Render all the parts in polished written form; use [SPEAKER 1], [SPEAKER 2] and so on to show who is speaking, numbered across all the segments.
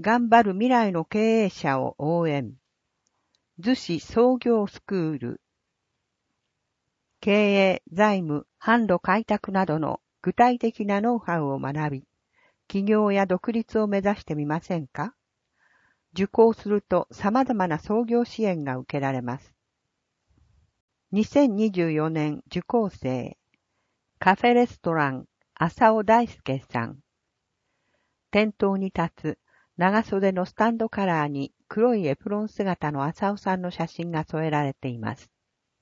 [SPEAKER 1] 頑張る未来の経営者を応援。逗子創業スクール。経営、財務、販路開拓などの具体的なノウハウを学び、起業や独立を目指してみませんか？受講すると様々な創業支援が受けられます。2024年受講生、カフェレストラン、浅尾大輔さん。店頭に立つ長袖のスタンドカラーに黒いエプロン姿の浅尾さんの写真が添えられています。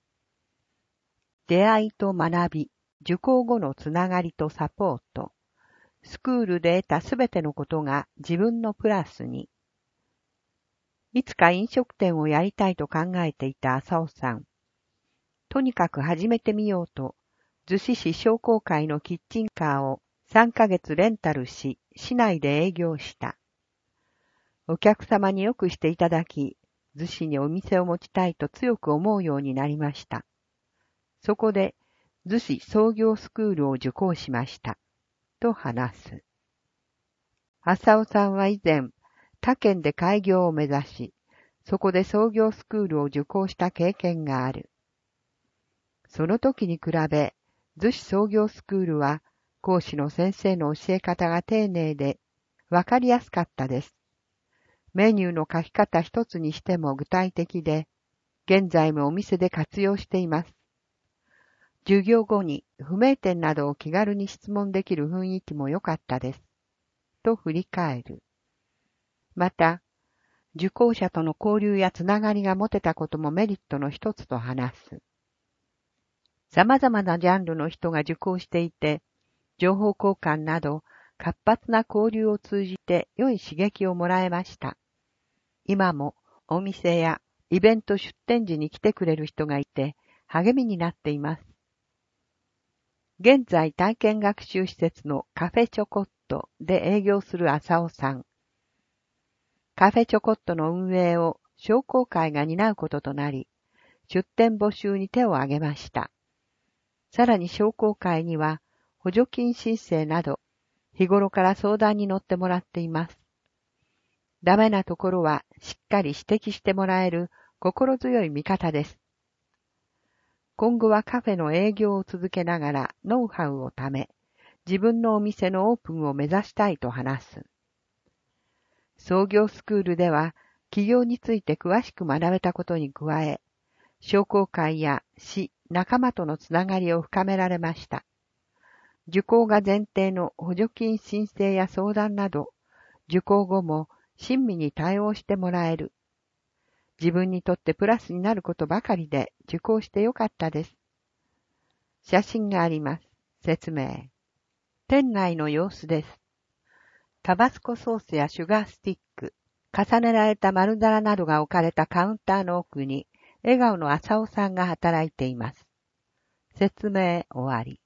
[SPEAKER 1] 出会いと学び、受講後のつながりとサポート。スクールで得たすべてのことが自分のプラスに。いつか飲食店をやりたいと考えていた浅尾さん。とにかく始めてみようと、逗子市商工会のキッチンカーを3ヶ月レンタルし、市内で営業した。お客様によくしていただき、逗子にお店を持ちたいと強く思うようになりました。そこで、逗子創業スクールを受講しました。と話す。浅尾さんは以前、他県で開業を目指し、そこで創業スクールを受講した経験がある。その時に比べ、逗子創業スクールは、講師の先生の教え方が丁寧で、わかりやすかったです。メニューの書き方一つにしても具体的で、現在もお店で活用しています。授業後に不明点などを気軽に質問できる雰囲気も良かったです。と振り返る。また、受講者との交流やつながりが持てたこともメリットの一つと話す。様々なジャンルの人が受講していて、情報交換など活発な交流を通じて良い刺激をもらえました。今もお店やイベント出店時に来てくれる人がいて励みになっています。現在体験学習施設のカフェチョコットで営業する浅尾さん。カフェチョコットの運営を商工会が担うこととなり、出店募集に手を挙げました。さらに商工会には補助金申請など、日頃から相談に乗ってもらっています。ダメなところはしっかり指摘してもらえる心強い味方です。今後はカフェの営業を続けながらノウハウをため、自分のお店のオープンを目指したいと話す。創業スクールでは、起業について詳しく学べたことに加え、商工会や市、仲間とのつながりを深められました。受講が前提の補助金申請や相談など、受講後も親身に対応してもらえる。自分にとってプラスになることばかりで受講してよかったです。写真があります。説明。店内の様子です。タバスコソースやシュガースティック、重ねられた丸皿などが置かれたカウンターの奥に、笑顔の浅尾さんが働いています。説明終わり。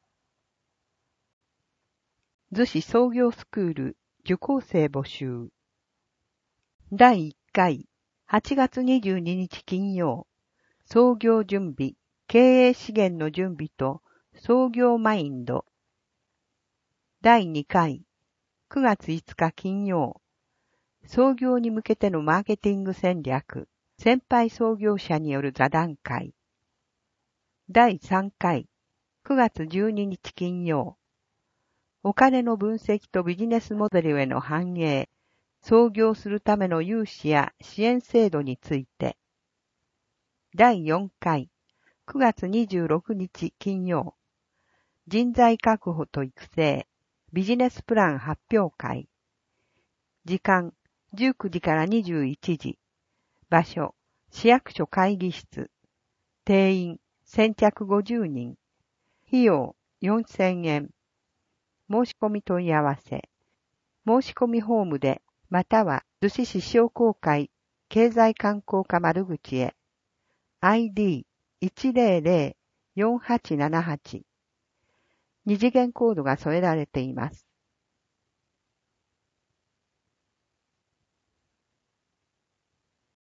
[SPEAKER 1] 逗子創業スクール受講生募集。第1回、8月22日金曜、創業準備、経営資源の準備と創業マインド。第2回、9月5日金曜、創業に向けてのマーケティング戦略、先輩創業者による座談会。第3回、9月12日金曜、お金の分析とビジネスモデルへの反映、創業するための融資や支援制度について。第4回、9月26日金曜、人材確保と育成、ビジネスプラン発表会。時間、19時から21時。場所、市役所会議室。定員、先着50人。費用、4000円。申し込み問い合わせ。申し込みフォームで、または、逗子市商工会経済観光課窓口へ。ID1004878。二次元コードが添えられています。